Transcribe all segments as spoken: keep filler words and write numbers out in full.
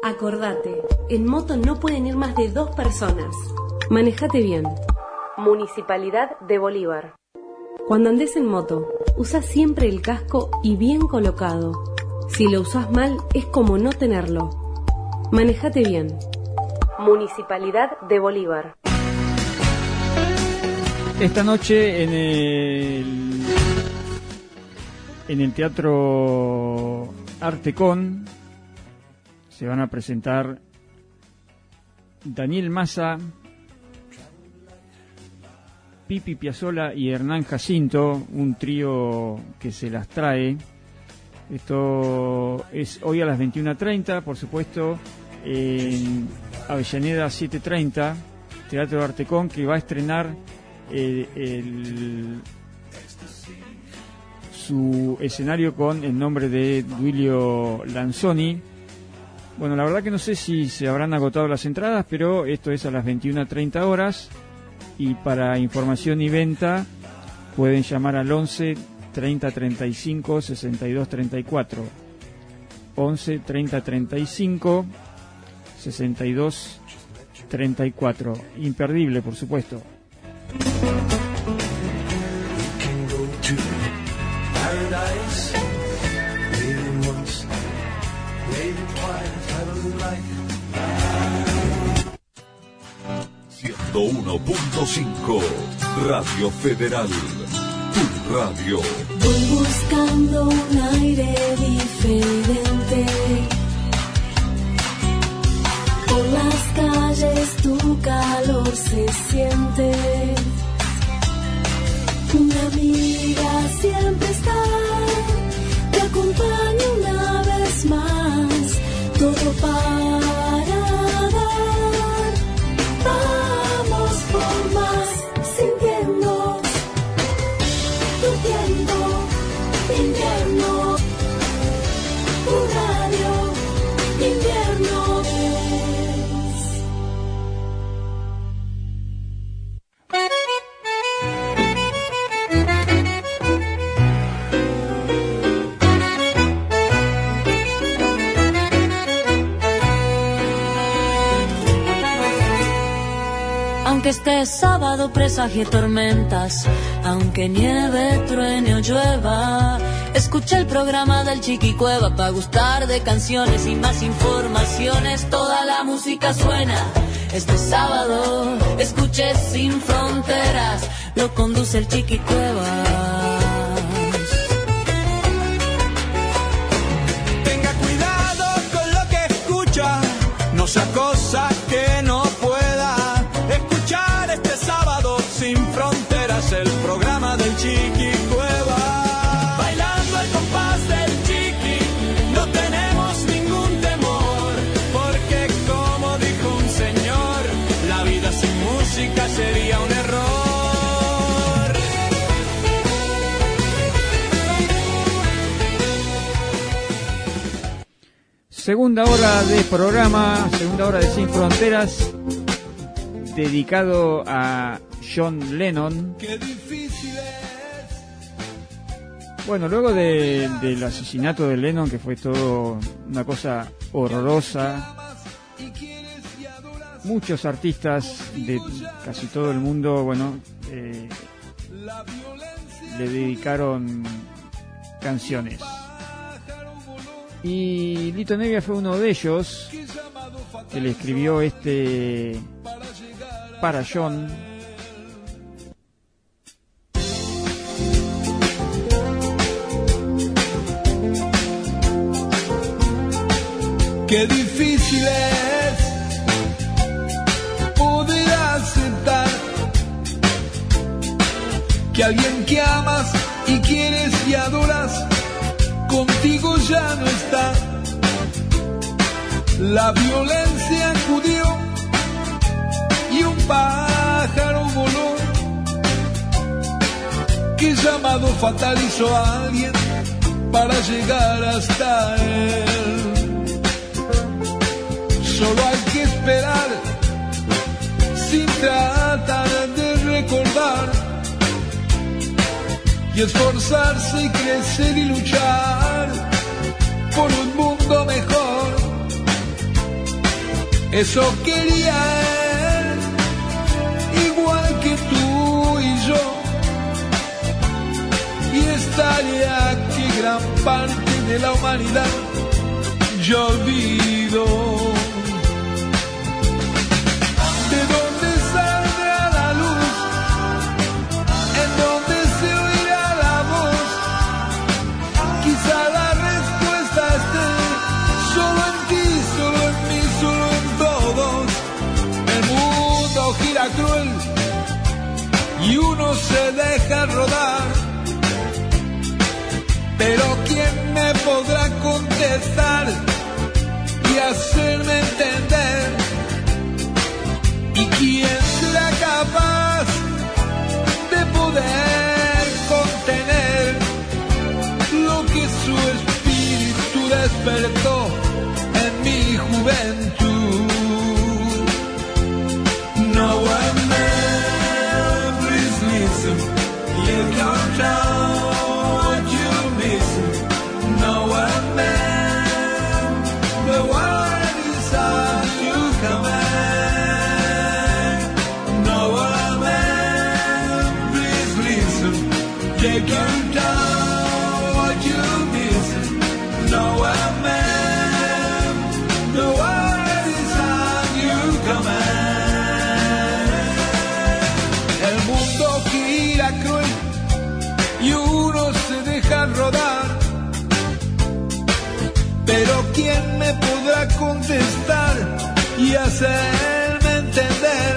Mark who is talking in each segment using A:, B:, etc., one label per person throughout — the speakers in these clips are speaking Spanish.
A: Acordate, en moto no pueden ir más de dos personas. Manejate bien. Municipalidad de Bolívar. Cuando andes en moto, usa siempre el casco y bien colocado. Si lo usas mal, es como no tenerlo. Manejate bien. Municipalidad de Bolívar.
B: Esta noche en el en el Teatro Artecon se van a presentar Daniel Massa, Pipi Piazzolla y Hernán Jacinto, un trío que se las trae. Esto es hoy a las veintiuna treinta, por supuesto, en Avellaneda setecientos treinta, Teatro Artecon, que va a estrenar el, el, su escenario con el nombre de Duilio Lanzoni. Bueno, la verdad que no sé si se habrán agotado las entradas, pero esto es a las veintiuna treinta horas, y para información y venta pueden llamar al once treinta treinta y cinco sesenta y dos treinta y cuatro. once treinta treinta y cinco sesenta y dos treinta y cuatro. Imperdible, por supuesto.
C: ciento uno punto cinco Radio Federal, tu radio.
D: Voy buscando un aire diferente. Por las calles tu calor se siente. Una amiga siempre está, te acompaña una vez más. Todo para dar, vamos por más, sintiendo tu tiempo, invierno, tu radio, invierno es.
E: Aunque este sábado presagie tormentas, aunque nieve, truene o llueva, escucha el programa del Chiquicueva para gustar de canciones y más informaciones. Toda la música suena. Este sábado escuche Sin Fronteras, lo conduce el Chiquicueva.
F: Tenga cuidado con lo que escucha, no sea cosa que no pueda escuchar este sábado Sin Fronteras, el programa del Chiquicueva. Bailando al compás del Chiqui, no tenemos ningún temor, porque como dijo un señor, la vida sin música sería un error.
B: Segunda hora de programa, segunda hora de Sin Fronteras, dedicado a John Lennon. Bueno, luego de, del asesinato de Lennon, que fue todo una cosa horrorosa, muchos artistas de casi todo el mundo, bueno, eh, le dedicaron canciones. Y Lito Nevia fue uno de ellos que le escribió este para John.
F: Qué difícil es poder aceptar que alguien que amas y quieres y adoras contigo ya no está. La violencia acudió y un pájaro voló, que llamado fatal hizo a alguien para llegar hasta él. Solo hay que esperar sin tratar de recordar y esforzarse y crecer y luchar por un mundo mejor. Eso quería él, igual que tú y yo. Y estaría que gran parte de la humanidad yo olvido. ¿De dónde saldrá la luz? ¿En dónde se oirá la voz? Quizá la respuesta esté solo en ti, solo en mí, solo en todos. El mundo gira cruel y uno se deja rodar. Pero ¿quién me podrá contestar y hacerme entender? ¿Y quién será capaz de poder contener lo que su espíritu despertó en mi juventud? No one man, please listen, you can't tell what you miss. No one man, the world is at your command. No one man, please listen, take your time, what you miss. No one man, the world is at your command. El mundo gira cruel y uno se deja rodar. Pero ¿quién me podrá contestar y hacerme entender?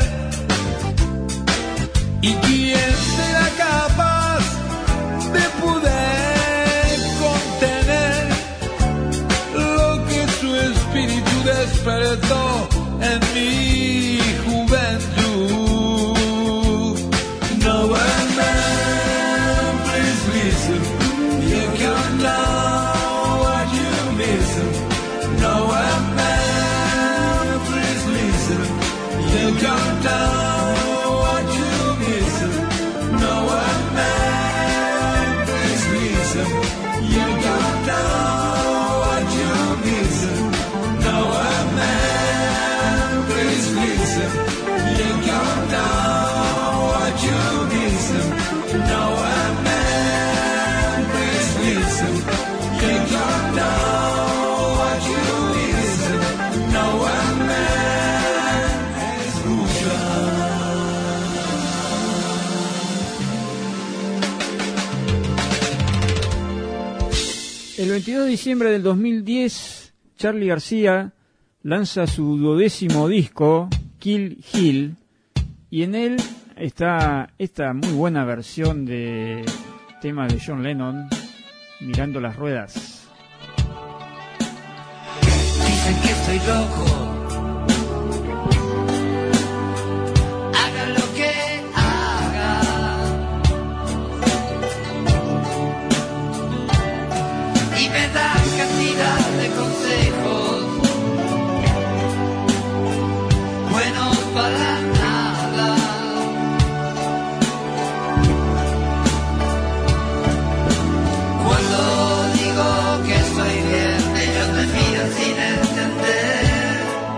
F: ¿Y quién será capaz de poder contener lo que su espíritu despertó en mi juventud? No one man, please listen, you can't know what you miss. No one man, please listen, you can't know what you miss. No one man, please listen, you can't know what you miss. No one man, please listen, you can't know what you miss. No one man, please listen, you can't know what you miss. No one man, escucha.
B: El veintidós de diciembre del dos mil diez, Charly García lanza su duodécimo disco, Kill Hill, y en él está esta muy buena versión de tema de John Lennon, Mirando las ruedas.
G: Dicen que estoy loco, haga lo que haga, y me dan cantidad de consejos buenos para nada. Cuando digo que estoy bien, ellos me miran sin entender.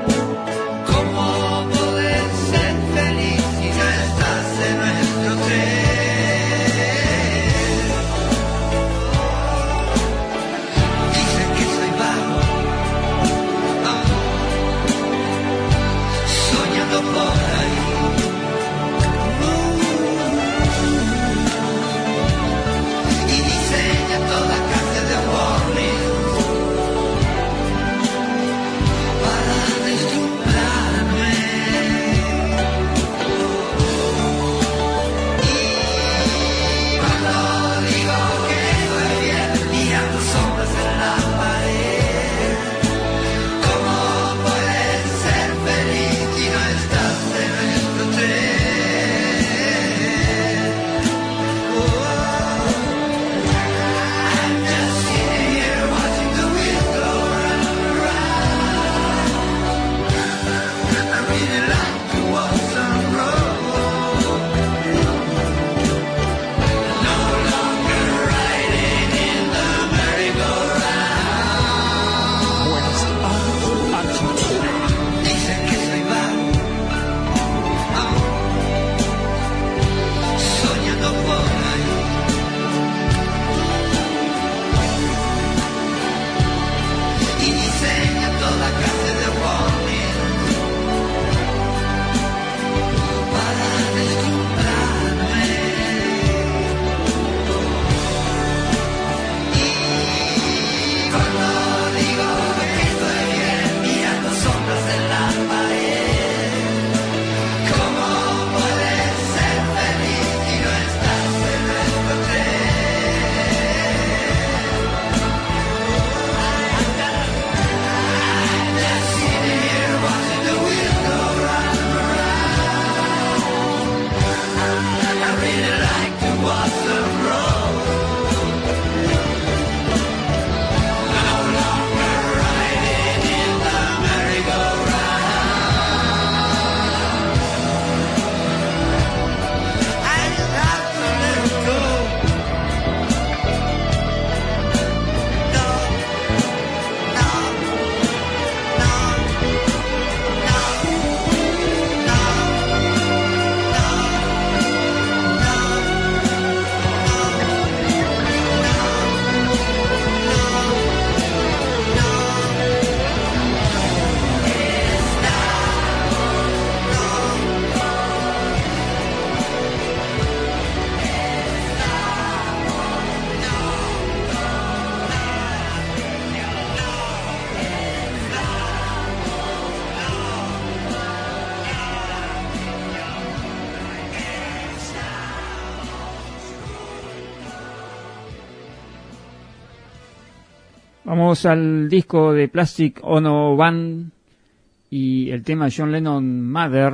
B: Vamos al disco de Plastic Ono Band y el tema John Lennon Mother.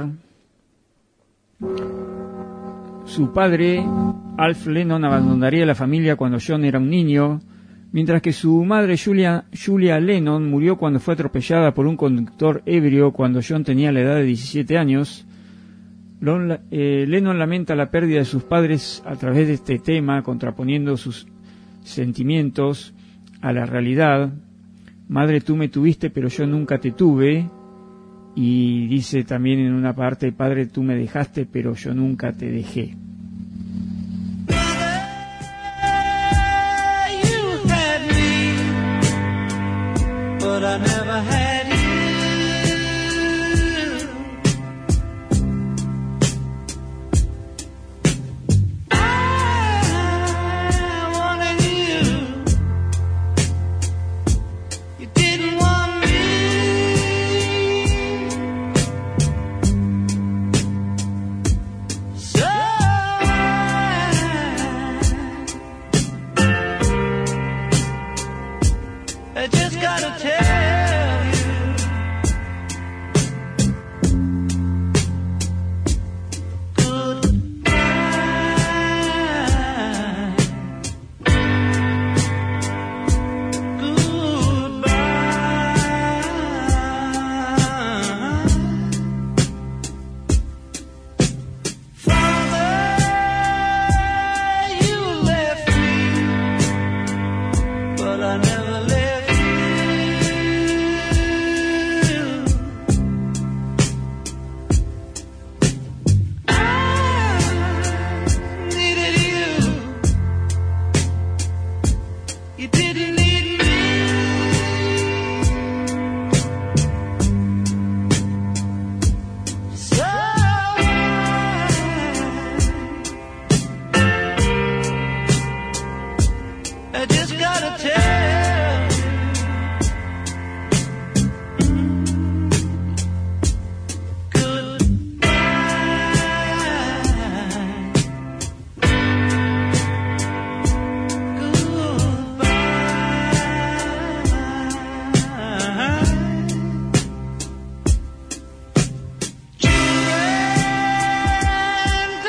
B: Su padre, Alf Lennon, abandonaría la familia cuando John era un niño, mientras que su madre, Julia, Julia Lennon, murió cuando fue atropellada por un conductor ebrio cuando John tenía la edad de diecisiete años. Lon, eh, Lennon lamenta la pérdida de sus padres a través de este tema, contraponiendo sus sentimientos a la realidad. Madre, tú me tuviste, pero yo nunca te tuve. Y dice también en una parte, padre, tú me dejaste, pero yo nunca te dejé.
F: But I never had you. I wanted you. You didn't want me. So I just gotta tell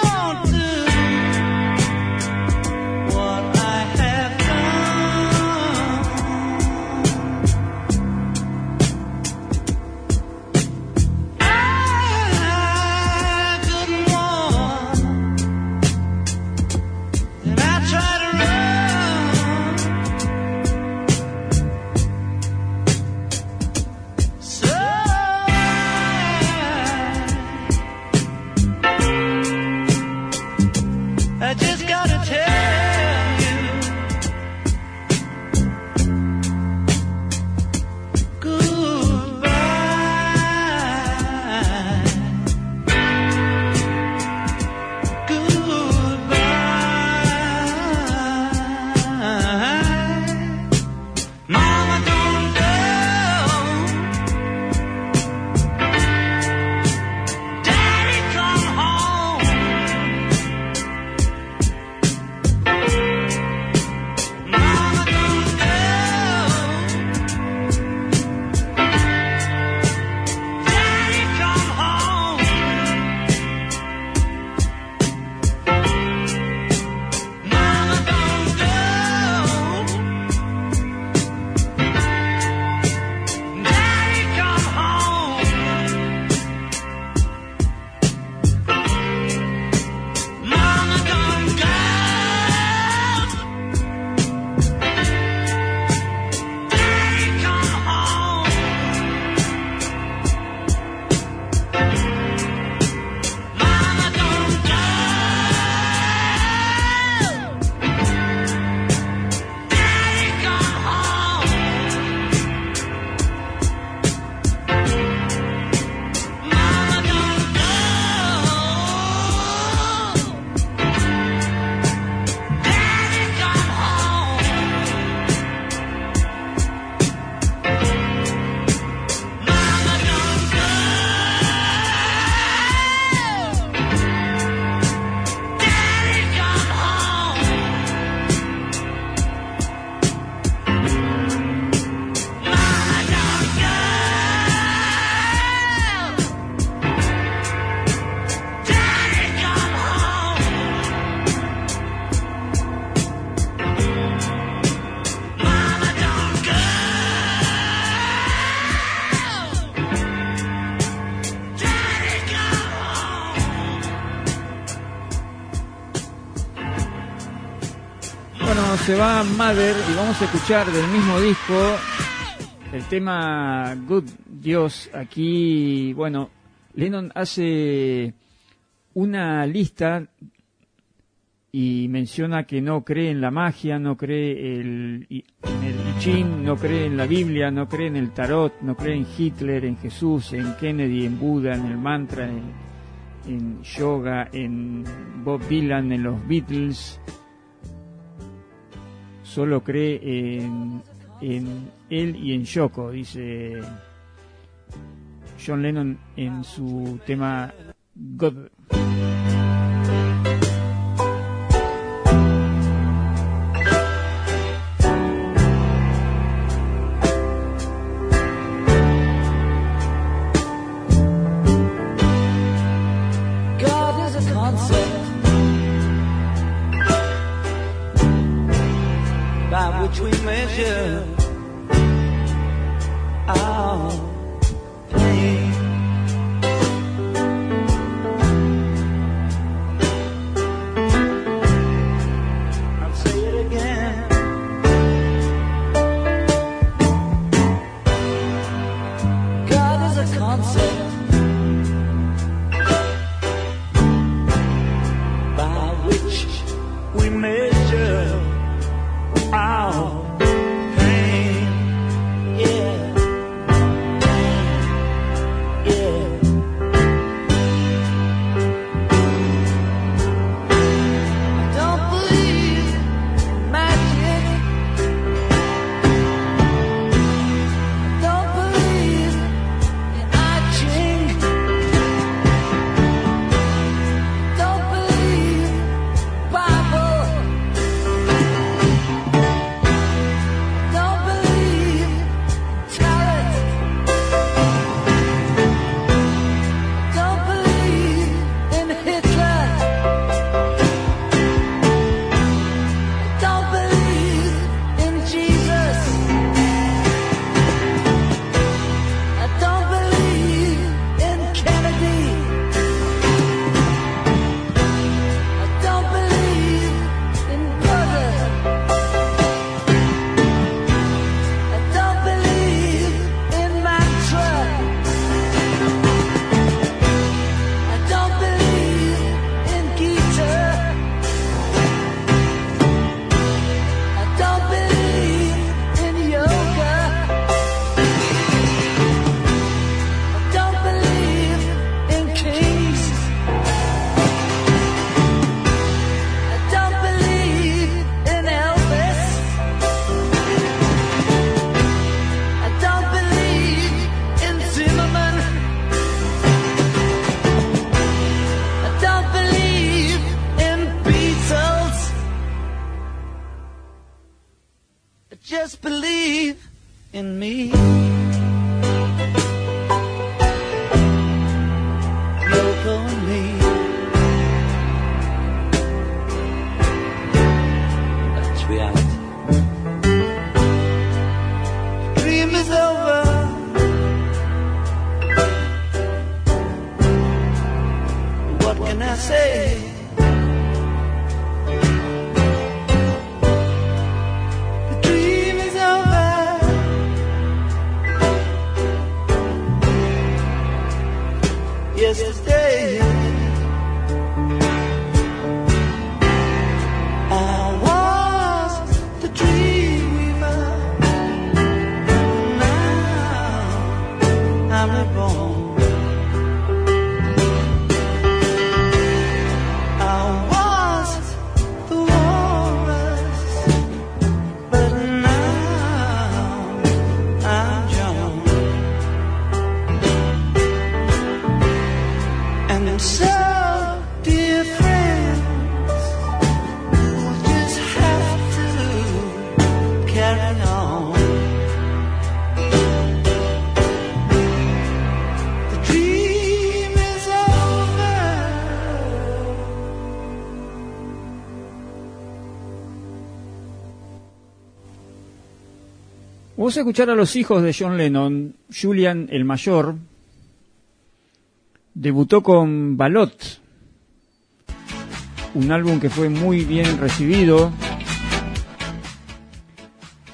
F: what I have done.
B: se va Mother y vamos a escuchar del mismo disco el tema Good Dios. Aquí, bueno, Lennon hace una lista y menciona que no cree en la magia, no cree el, en el I Ching, no cree en la Biblia, no cree en el tarot, no cree en Hitler, en Jesús, en Kennedy, en Buda, en el mantra, en, en yoga, en Bob Dylan, en los Beatles. Solo cree en, en él y en Yoko, dice John Lennon en su tema God.
F: Which we measure our pain. I'll say it again. God is a concept by which we measure our pain, yeah, yeah. I don't believe in magic. I don't believe in I Ching. I don't believe in Bible. Just believe in me. Yoko and me. That's reality. The dream is over. What can I say? Yesterday I was the dreamer. Now I'm reborn. I was the walrus, but now I'm John. And so, dear friends, we'll just have to carry on. The dream is over.
B: Vamos a escuchar a los hijos de John Lennon. Julian, el mayor, debutó con Ballot, un álbum que fue muy bien recibido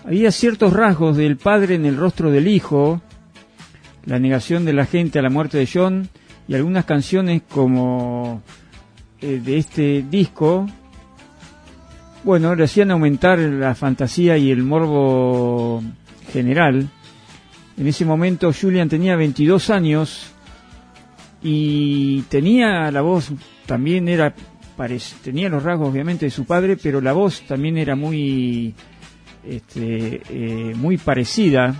B: Había ciertos rasgos del padre en el rostro del hijo, la negación de la gente a la muerte de John, y algunas canciones como eh, de este disco, bueno, le hacían aumentar la fantasía y el morbo general. En ese momento Julian tenía veintidós años y tenía la voz, también era, tenía los rasgos obviamente de su padre, pero la voz también era muy, este, eh, muy parecida.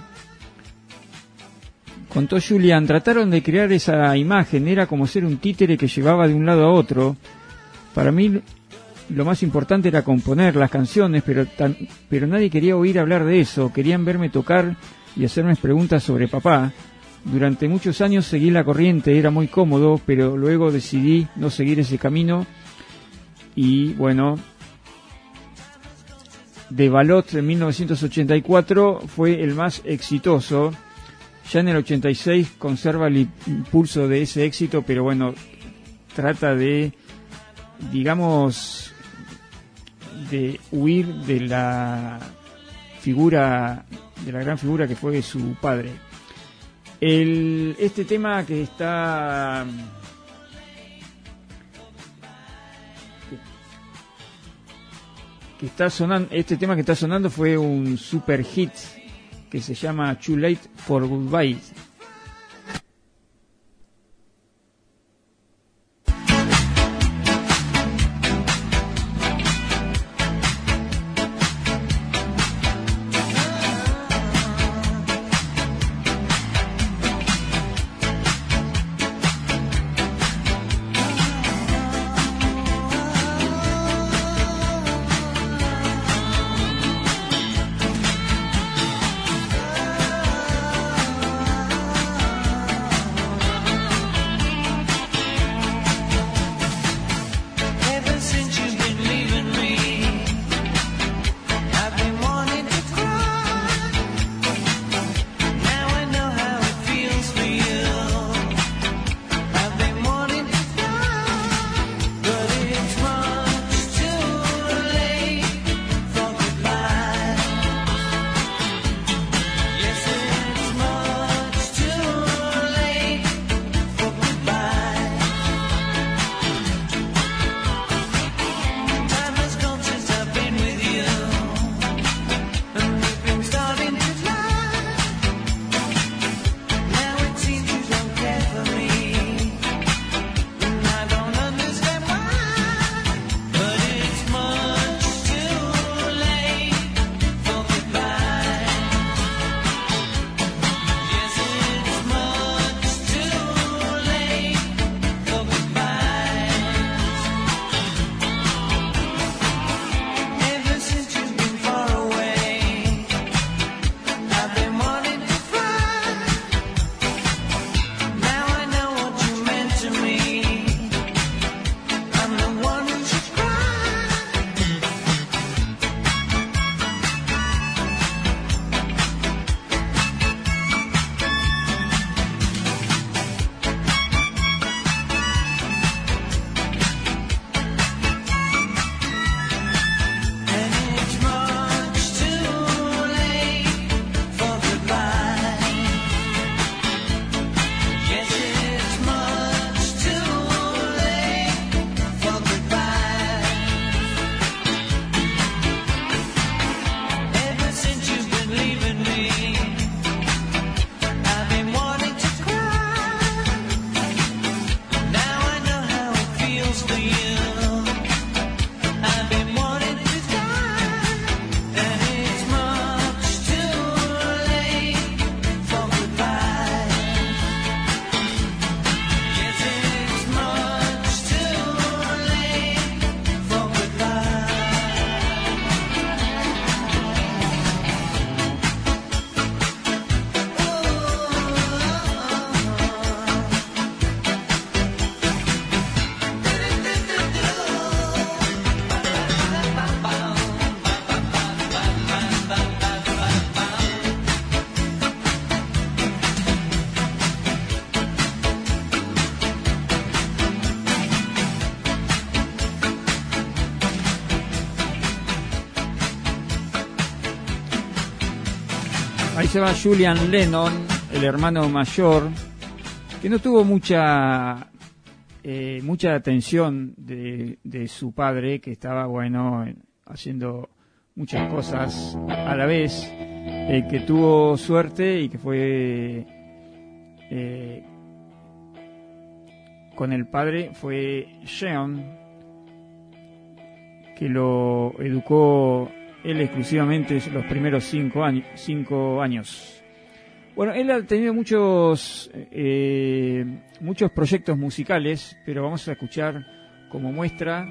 B: Contó Julian, trataron de crear esa imagen, era como ser un títere que llevaba de un lado a otro. Para mí lo más importante era componer las canciones, pero, tan, pero nadie quería oír hablar de eso, querían verme tocar y hacerme preguntas sobre papá. Durante muchos años seguí la corriente, era muy cómodo, pero luego decidí no seguir ese camino y bueno, De Balot en mil novecientos ochenta y cuatro fue el más exitoso. Ya en el ochenta y seis conserva el impulso de ese éxito, pero bueno, trata de, digamos, de huir de la figura, de la gran figura que fue su padre. El, este tema que está que está sonando, este tema que está sonando fue un super hit que se llama Too Late for Goodbye. Ahí se va Julian Lennon, el hermano mayor, que no tuvo mucha eh, mucha atención de, de su padre, que estaba, bueno, haciendo muchas cosas a la vez. El que tuvo suerte y que fue eh, con el padre fue Sean, que lo educó él exclusivamente los primeros cinco años. Cinco años. Bueno, él ha tenido muchos eh, muchos proyectos musicales, pero vamos a escuchar como muestra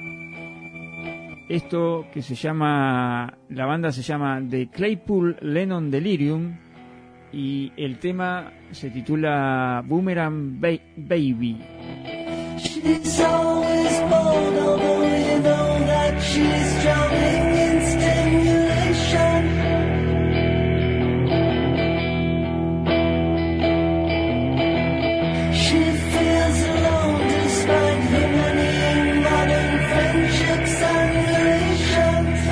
B: esto que se llama, la banda se llama The Claypool Lennon Delirium y el tema se titula Boomerang ba- Baby.
D: She's always bold, although you know that she's drowning in stimulation. She feels alone despite her many modern friendships and relations.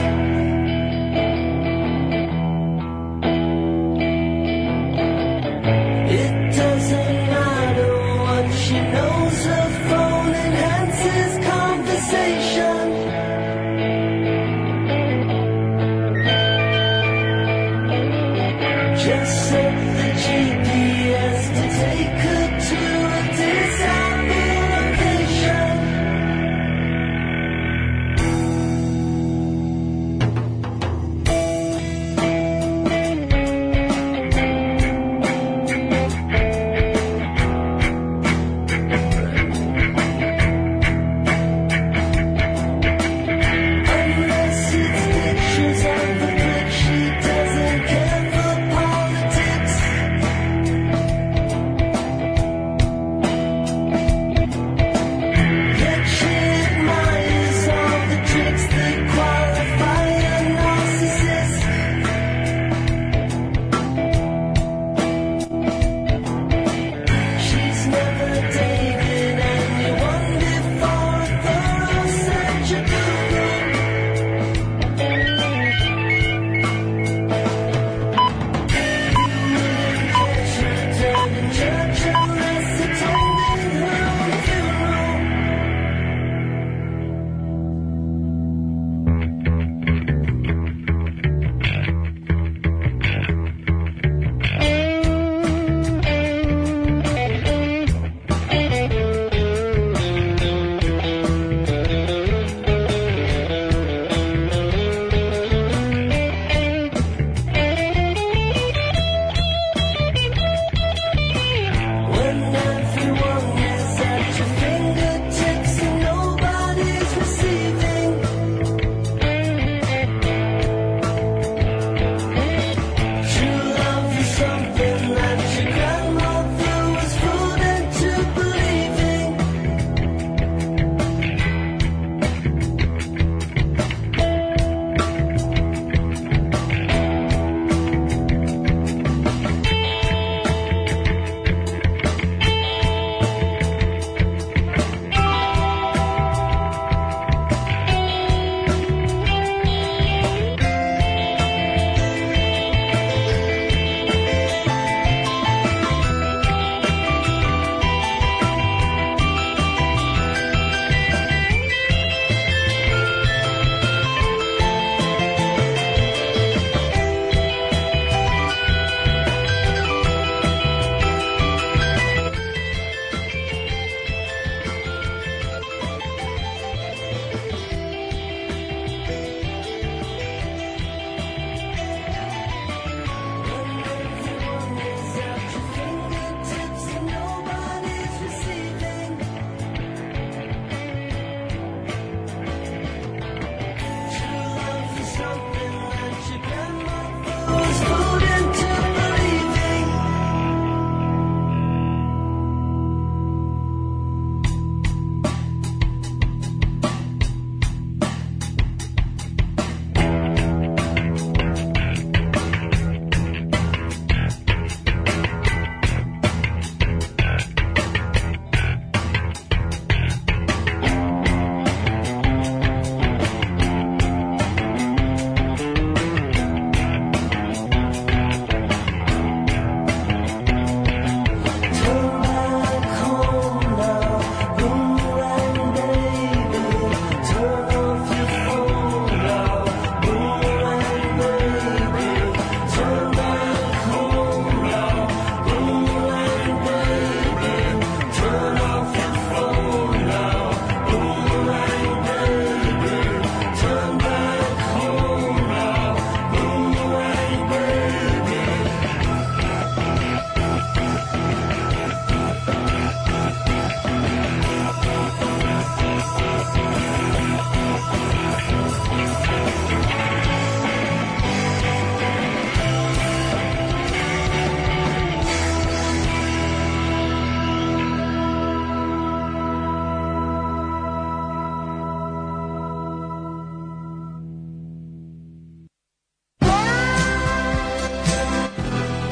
D: It doesn't matter what she knows, her phone enhances conversation.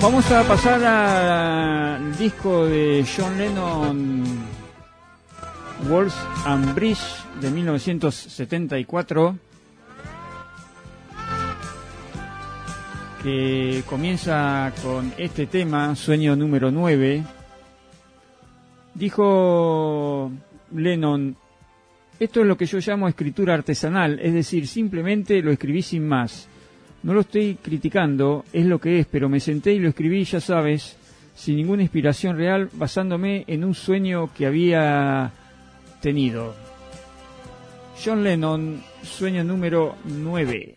B: Vamos a pasar al disco de John Lennon, Walls and Bridge, de mil novecientos setenta y cuatro, que comienza con este tema, Sueño número nueve. Dijo Lennon: esto es lo que yo llamo escritura artesanal, es decir, simplemente lo escribí sin más. No lo estoy criticando, es lo que es, pero me senté y lo escribí, ya sabes, sin ninguna inspiración real, basándome en un sueño que había tenido. John Lennon, Sueño número nueve.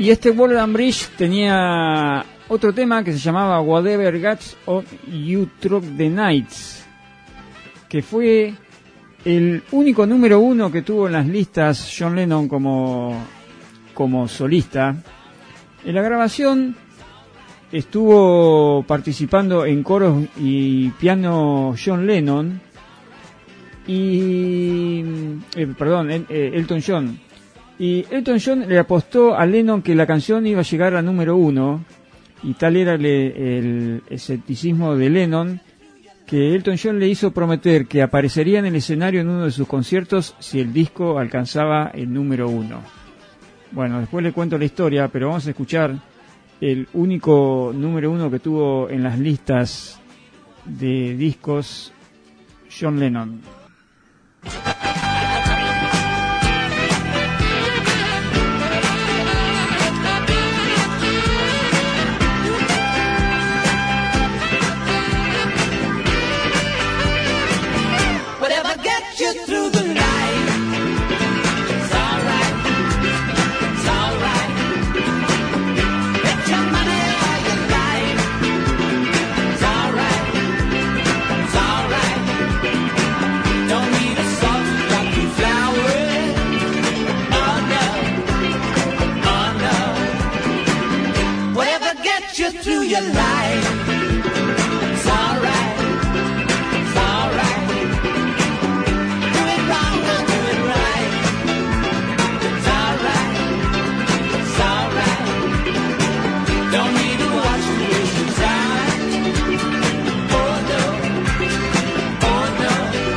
B: Y este Walden Bridge tenía otro tema que se llamaba Whatever Gets on You Through the Nights, que fue el único número uno que tuvo en las listas John Lennon como, como solista. En la grabación estuvo participando en coros y piano John Lennon y eh, perdón, eh, Elton John. Y Elton John le apostó a Lennon que la canción iba a llegar a número uno, y tal era el, el escepticismo de Lennon que Elton John le hizo prometer que aparecería en el escenario en uno de sus conciertos si el disco alcanzaba el número uno. Bueno, después le cuento la historia, pero vamos a escuchar el único número uno que tuvo en las listas de discos John Lennon.
F: Through your life, it's alright, it's alright. Do it wrong or do it right, it's alright, it's alright. Don't need to watch you waste your time. Oh no, oh no.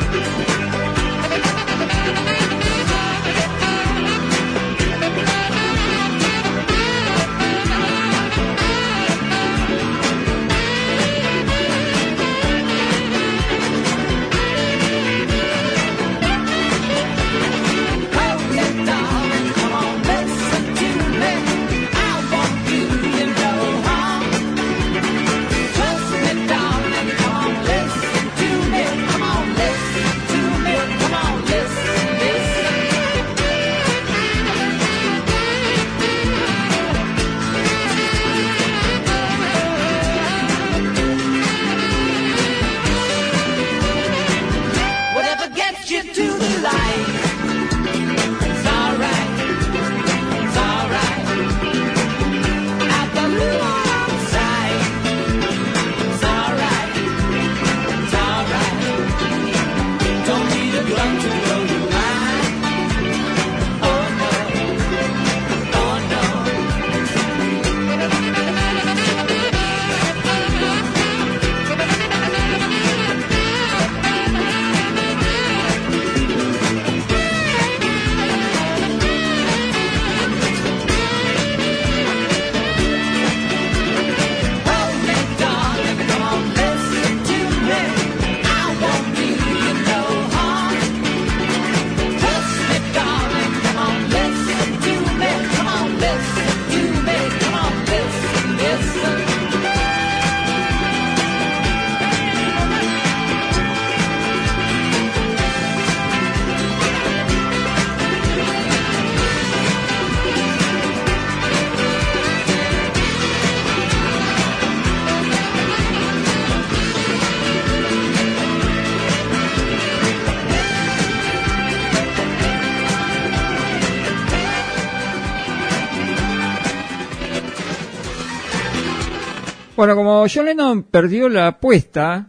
B: Bueno, como John Lennon perdió la apuesta,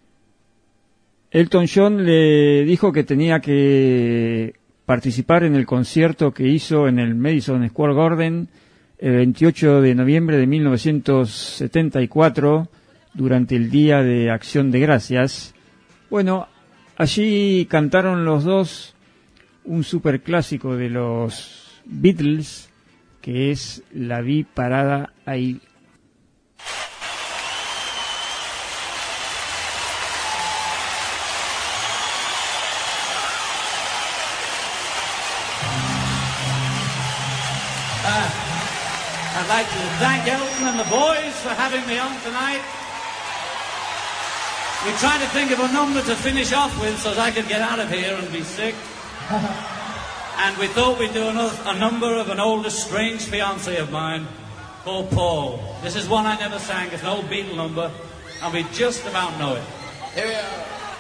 B: Elton John le dijo que tenía que participar en el concierto que hizo en el Madison Square Garden el veintiocho de noviembre de mil novecientos setenta y cuatro, durante el Día de Acción de Gracias. Bueno, allí cantaron los dos un superclásico de los Beatles, que es La Vi Parada Ahí.
H: I'd like to thank Elton and the boys for having me on tonight. We tried to think of a number to finish off with so that I could get out of here and be sick. And we thought we'd do another, a number of an old estranged fiancé of mine called Paul. This is one I never sang. It's an old Beatle number, and we just about know it. Here we are.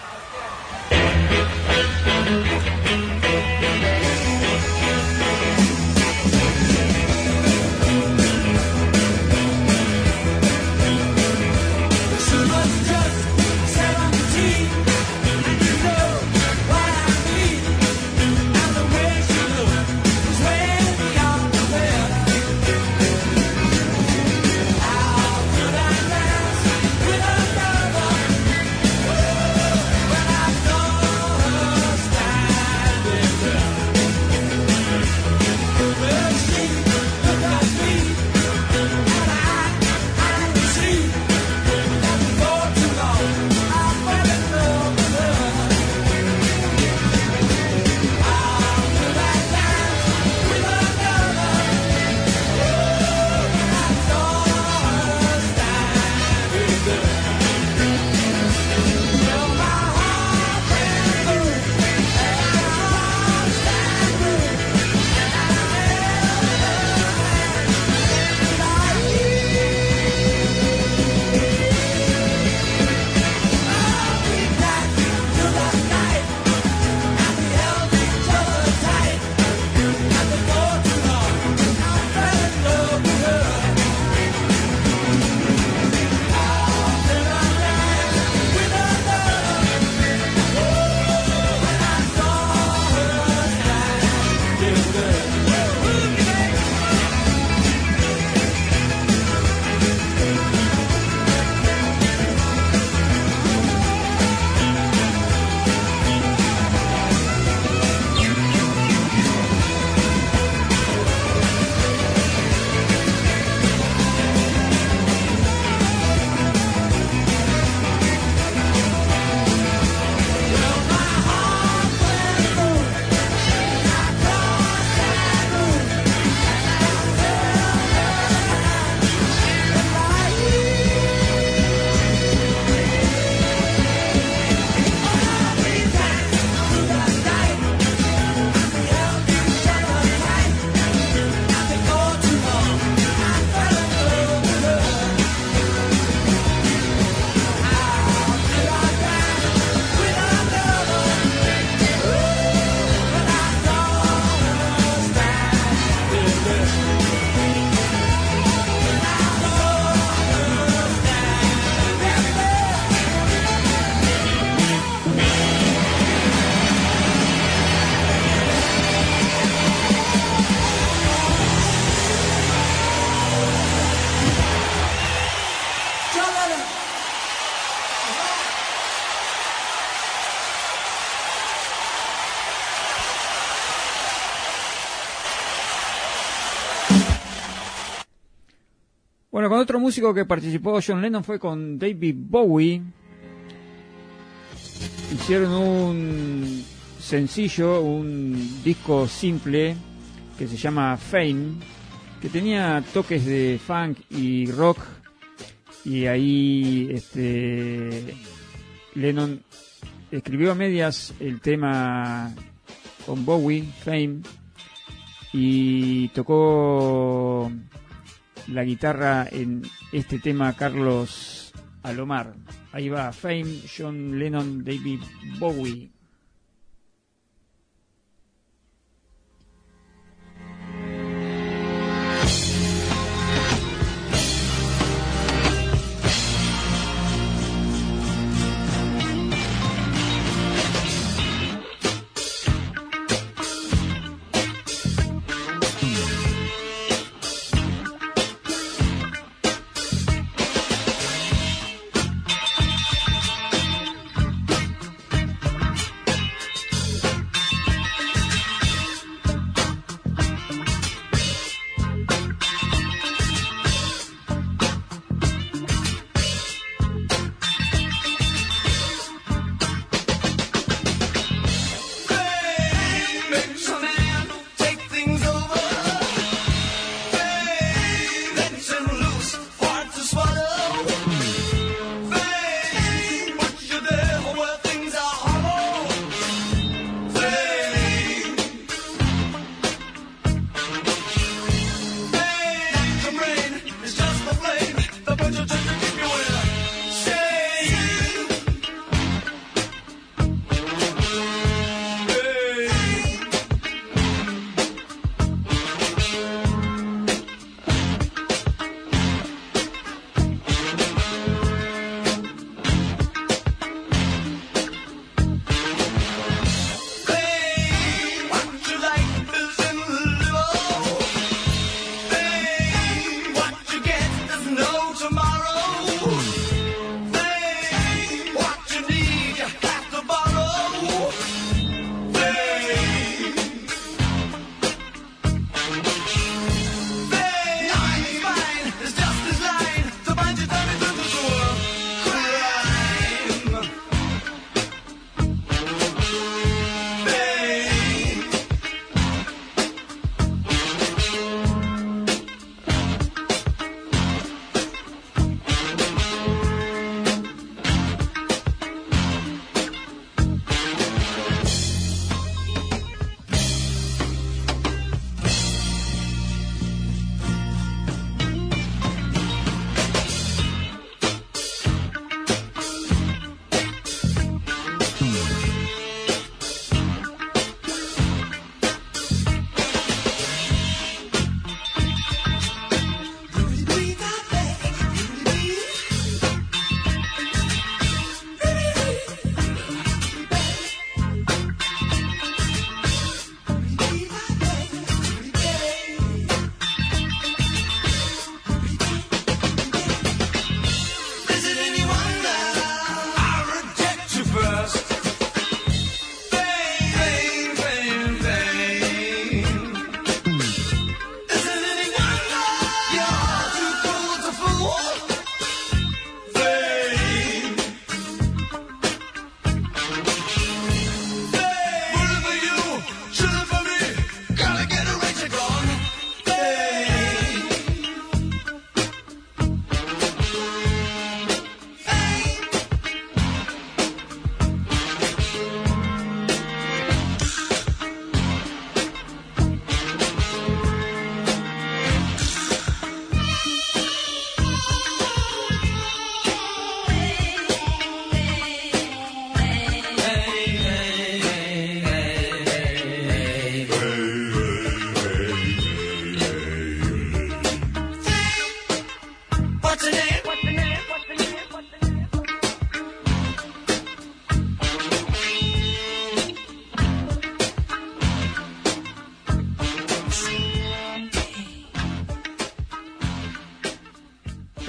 B: Bueno, con otro músico que participó John Lennon fue con David Bowie. Hicieron un sencillo, un disco simple que se llama Fame, que tenía toques de funk y rock, y ahí este Lennon escribió a medias el tema con Bowie, Fame, y tocó la guitarra en este tema Carlos Alomar. Ahí va, Fame, John Lennon, David Bowie.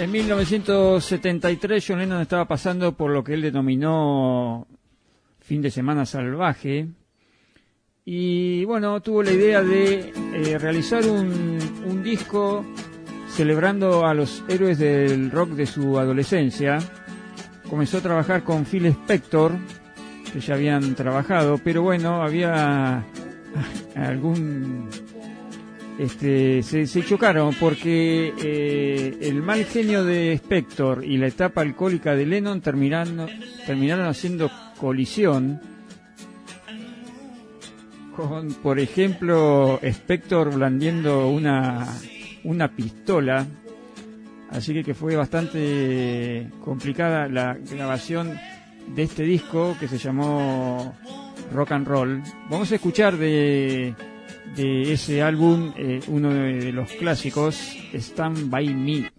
B: En mil novecientos setenta y tres John Lennon estaba pasando por lo que él denominó fin de semana salvaje y bueno, tuvo la idea de eh, realizar un, un disco celebrando a los héroes del rock de su adolescencia. Comenzó a trabajar con Phil Spector, que ya habían trabajado, pero bueno, había algún... Este, se, se chocaron porque eh, el mal genio de Spector y la etapa alcohólica de Lennon terminaron, terminaron haciendo colisión con, por ejemplo, Spector blandiendo una, una pistola, así que, que fue bastante complicada la grabación de este disco que se llamó Rock and Roll. Vamos a escuchar de... de ese álbum, eh, uno de los clásicos, Stand By Me.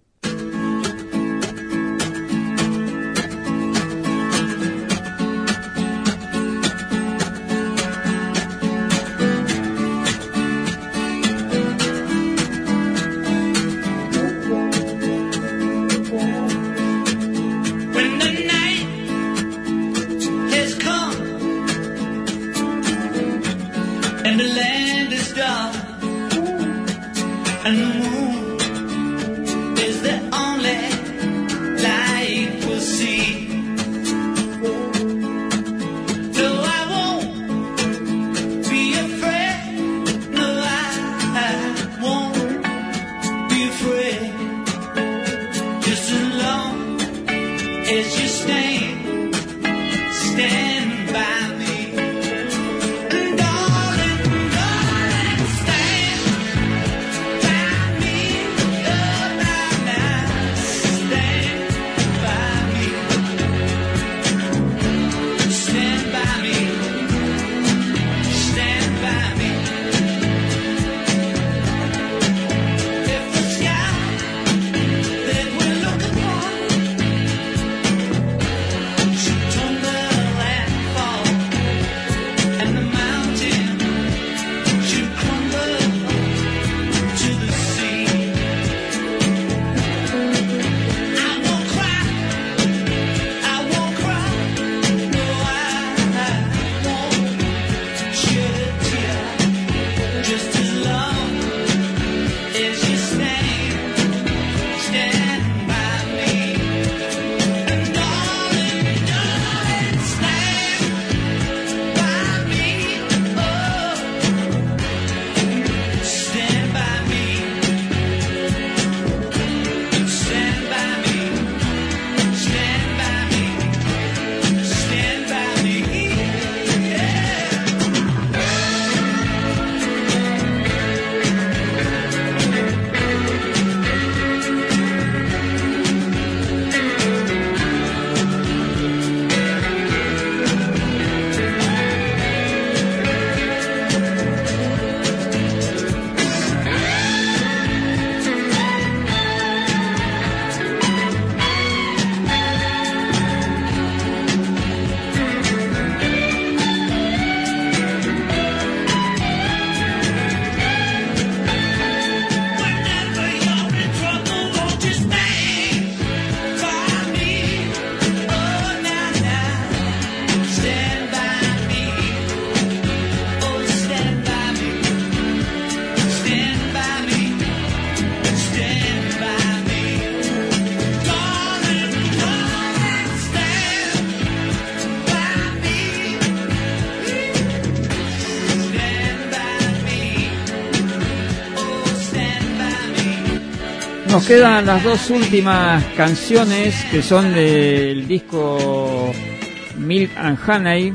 B: Nos quedan las dos últimas canciones que son del disco Milk and Honey.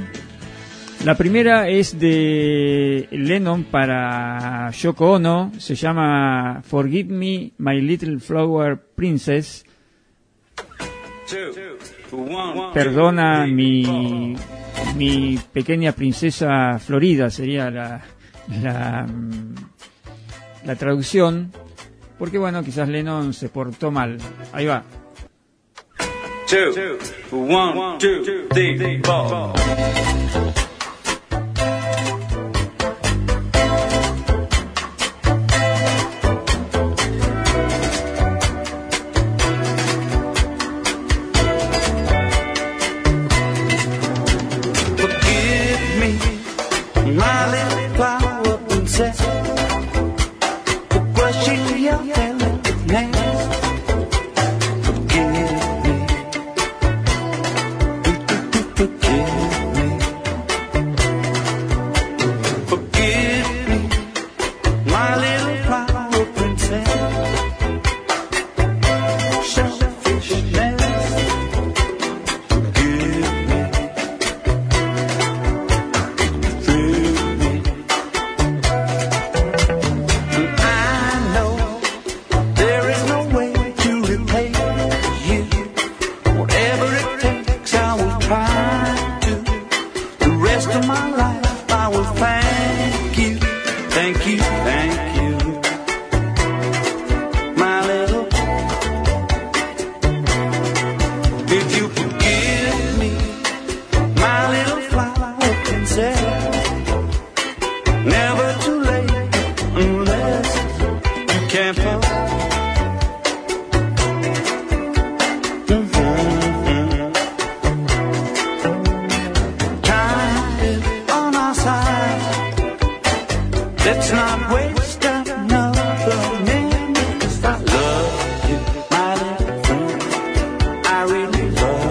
B: La primera es de Lennon para Yoko Ono, se llama Forgive Me, My Little Flower Princess. Perdona mi, mi pequeña princesa florida, sería la, la, la traducción. Porque bueno, quizás Lennon se portó mal. Ahí va. Two, one, two, three, four.
F: If you forgive me, my little flower princess, never too late unless you can't fall. Mm-hmm. Time is on our side. Let's not waste another minute, 'cause I love you, my little friend. I really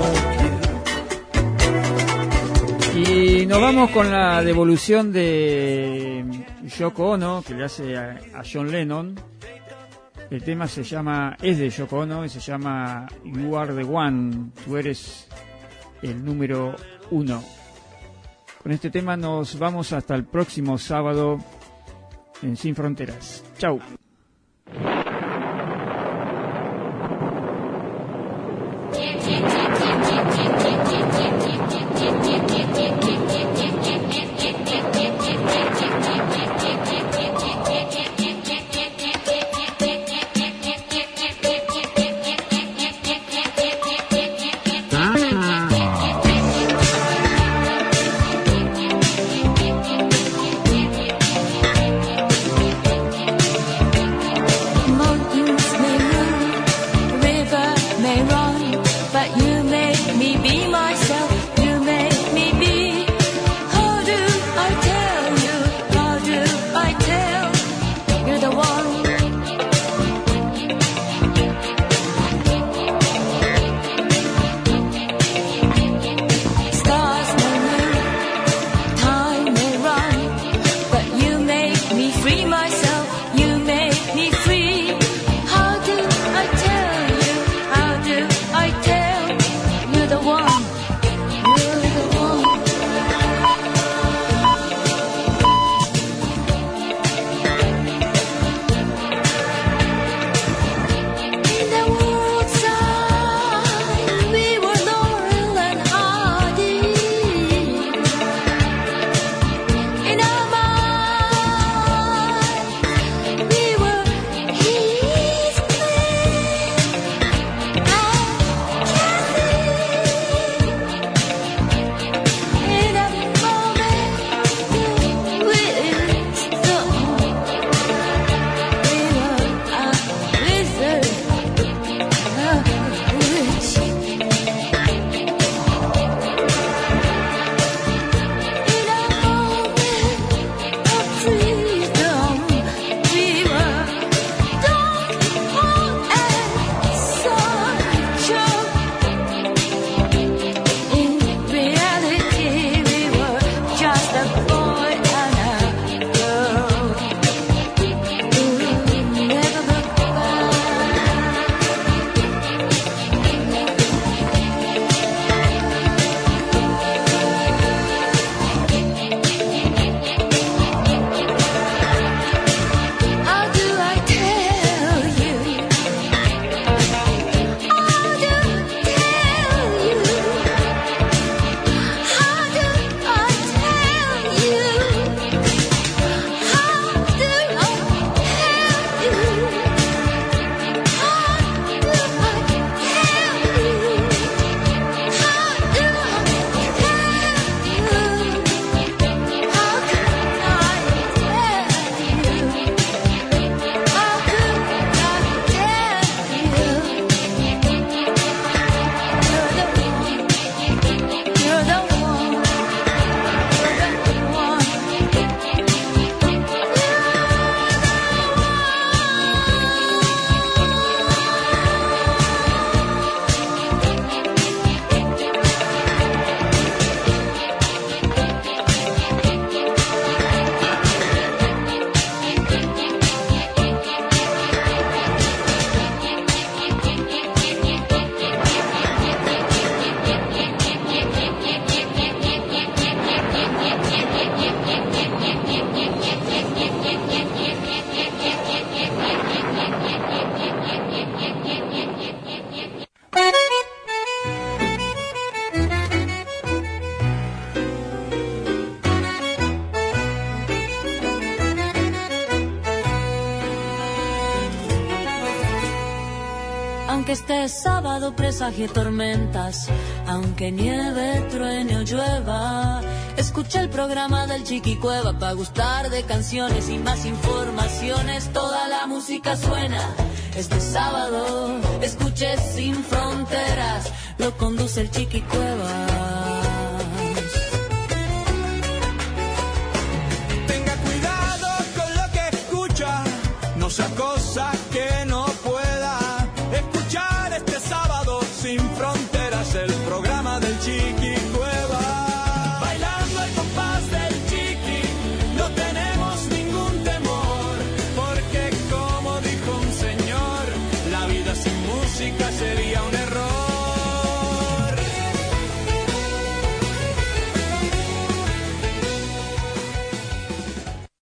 F: love you.
B: Y nos vamos con la devolución de Yoko Ono, que le hace a, a John Lennon. El tema se llama, es de Yoko Ono y se llama You Are the One, tú eres el número uno. Con este tema nos vamos hasta el próximo sábado en Sin Fronteras. Chau.
E: sábado presagie tormentas, aunque nieve, truene o llueva. Escucha el programa del Chiqui Cueva para gustar de canciones y más informaciones. Toda la música suena este sábado. Escuche Sin Fronteras, lo conduce el Chiqui Cueva.